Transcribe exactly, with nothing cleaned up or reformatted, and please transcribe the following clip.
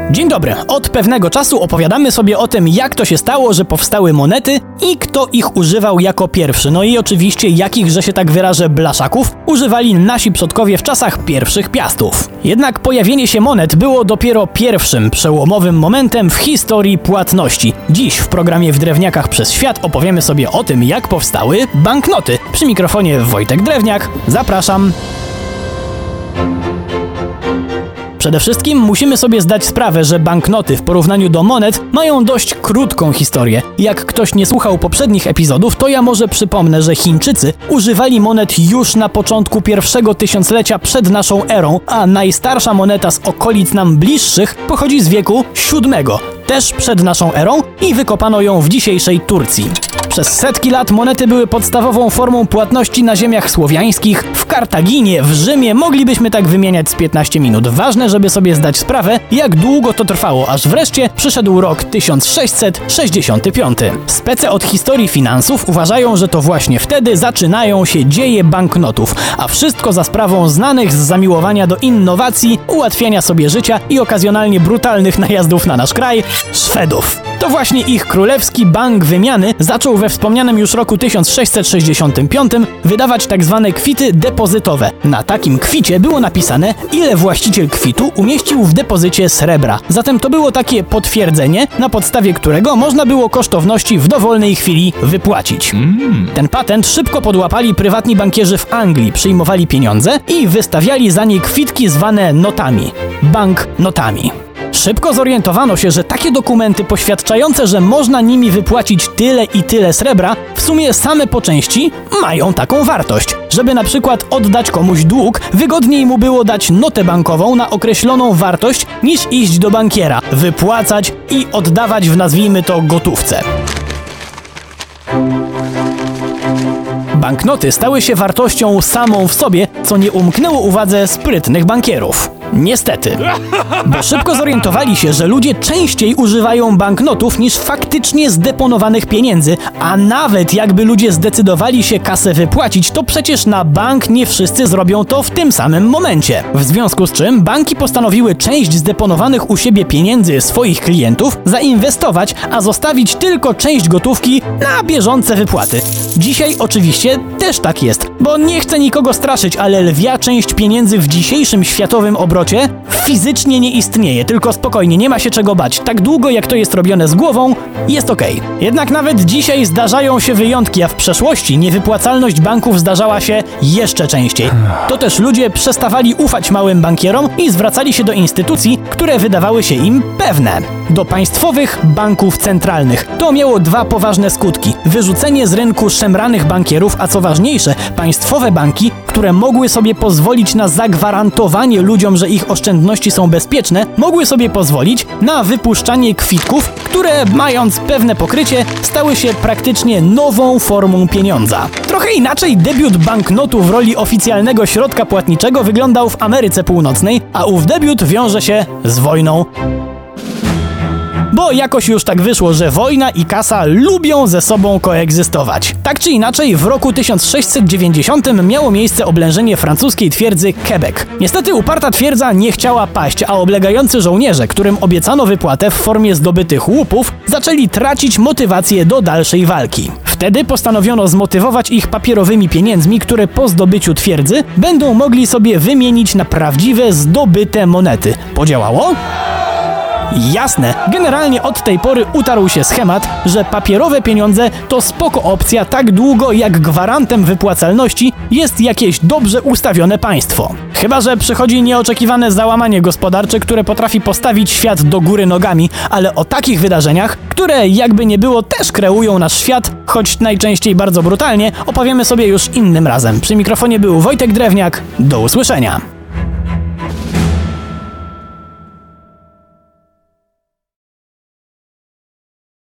Dzień dobry. Od pewnego czasu opowiadamy sobie o tym, jak to się stało, że powstały monety i kto ich używał jako pierwszy. No i oczywiście jakich, że się tak wyrażę, blaszaków używali nasi przodkowie w czasach pierwszych piastów. Jednak pojawienie się monet było dopiero pierwszym przełomowym momentem w historii płatności. Dziś w programie W Drewniakach przez Świat opowiemy sobie o tym, jak powstały banknoty. Przy mikrofonie Wojtek Drewniak. Zapraszam. Przede wszystkim musimy sobie zdać sprawę, że banknoty w porównaniu do monet mają dość krótką historię. Jak ktoś nie słuchał poprzednich epizodów, to ja może przypomnę, że Chińczycy używali monet już na początku pierwszego tysiąclecia przed naszą erą, a najstarsza moneta z okolic nam bliższych pochodzi z wieku siódmego, też przed naszą erą, i wykopano ją w dzisiejszej Turcji. Przez setki lat monety były podstawową formą płatności na ziemiach słowiańskich. W Kartaginie, w Rzymie moglibyśmy tak wymieniać z piętnaście minut. Ważne, żeby sobie zdać sprawę, jak długo to trwało, aż wreszcie przyszedł rok tysiąc sześćset sześćdziesiąty piąty. Spece od historii finansów uważają, że to właśnie wtedy zaczynają się dzieje banknotów, a wszystko za sprawą znanych z zamiłowania do innowacji, ułatwiania sobie życia i okazjonalnie brutalnych najazdów na nasz kraj Szwedów. To właśnie ich królewski bank wymiany zaczął we wspomnianym już roku tysiąc sześćset sześćdziesiątym piątym wydawać tak zwane kwity depozytowe. Na takim kwicie było napisane, ile właściciel kwitu umieścił w depozycie srebra. Zatem to było takie potwierdzenie, na podstawie którego można było kosztowności w dowolnej chwili wypłacić. Mm. Ten patent szybko podłapali prywatni bankierzy w Anglii, przyjmowali pieniądze i wystawiali za nie kwitki zwane notami. Banknotami. Szybko zorientowano się, że takie dokumenty poświadczające, że można nimi wypłacić tyle i tyle srebra, w sumie same po części mają taką wartość. Żeby na przykład oddać komuś dług, wygodniej mu było dać notę bankową na określoną wartość, niż iść do bankiera, wypłacać i oddawać w, nazwijmy to, gotówce. Banknoty stały się wartością samą w sobie, co nie umknęło uwadze sprytnych bankierów. Niestety, bo szybko zorientowali się, że ludzie częściej używają banknotów niż faktycznie zdeponowanych pieniędzy, a nawet jakby ludzie zdecydowali się kasę wypłacić, to przecież na bank nie wszyscy zrobią to w tym samym momencie. W związku z czym banki postanowiły część zdeponowanych u siebie pieniędzy swoich klientów zainwestować, a zostawić tylko część gotówki na bieżące wypłaty. Dzisiaj oczywiście też tak jest, bo nie chcę nikogo straszyć, ale lwia część pieniędzy w dzisiejszym światowym obrocie fizycznie nie istnieje, tylko spokojnie, nie ma się czego bać. Tak długo jak to jest robione z głową, jest okej. Jednak nawet dzisiaj zdarzają się wyjątki, a w przeszłości niewypłacalność banków zdarzała się jeszcze częściej. To też ludzie przestawali ufać małym bankierom i zwracali się do instytucji, które wydawały się im pewne. Do państwowych banków centralnych. To miało dwa poważne skutki. Wyrzucenie z rynku szemranych bankierów, a co ważniejsze, państwowe banki, które mogły sobie pozwolić na zagwarantowanie ludziom, że ich oszczędności są bezpieczne, mogły sobie pozwolić na wypuszczanie kwitków, które, mając pewne pokrycie, stały się praktycznie nową formą pieniądza. Trochę inaczej debiut banknotu w roli oficjalnego środka płatniczego wyglądał w Ameryce Północnej, a ów debiut wiąże się z wojną. Bo jakoś już tak wyszło, że wojna i kasa lubią ze sobą koegzystować. Tak czy inaczej, w roku tysiąc sześćset dziewięćdziesiątym miało miejsce oblężenie francuskiej twierdzy Quebec. Niestety uparta twierdza nie chciała paść, a oblegający żołnierze, którym obiecano wypłatę w formie zdobytych łupów, zaczęli tracić motywację do dalszej walki. Wtedy postanowiono zmotywować ich papierowymi pieniędzmi, które po zdobyciu twierdzy będą mogli sobie wymienić na prawdziwe, zdobyte monety. Podziałało? Jasne, generalnie od tej pory utarł się schemat, że papierowe pieniądze to spoko opcja tak długo, jak gwarantem wypłacalności jest jakieś dobrze ustawione państwo. Chyba że przychodzi nieoczekiwane załamanie gospodarcze, które potrafi postawić świat do góry nogami, ale o takich wydarzeniach, które jakby nie było też kreują nasz świat, choć najczęściej bardzo brutalnie, opowiemy sobie już innym razem. Przy mikrofonie był Wojtek Drewniak, do usłyszenia.